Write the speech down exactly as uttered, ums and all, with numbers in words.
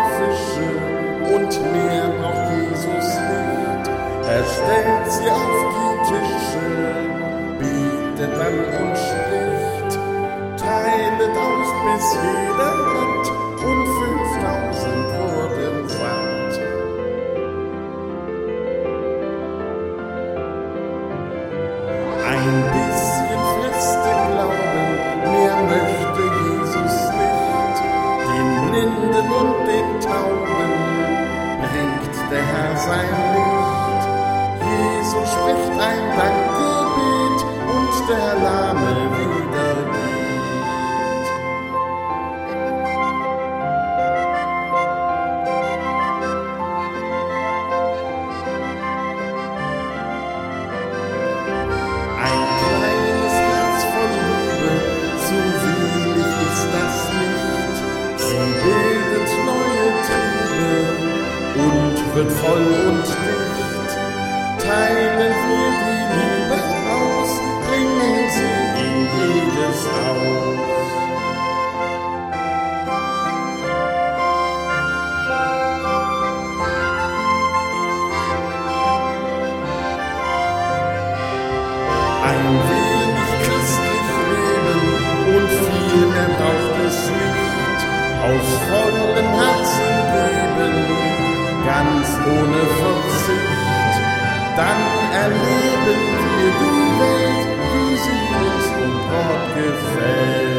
Fische und mehr braucht Jesus nicht. Er stellt sie auf die Tische, betet dann und spricht, teilet aus, bis jeder hat, und fünftausend wurden satt. Ein bisschen fester Glauben, mehr möchte Jesus nicht. Den Blinden und den Tauben bringt der Herr sein Licht. Jesus spricht ein Dankgebet und der Lahme wieder geht. Ein kleines Herz voll Liebe, so wenig ist das nicht. Sie bildet neue Triebe und wird voll und dicht. Teilen wir die Liebe aus, bringen sie in jedes Haus. Ein wenig christlich leben und viel mehr braucht es nicht. Aus vollem Herzen geben, ganz ohne Verzicht. Dann erleben wir die Welt, wie sie uns und Gott gefällt.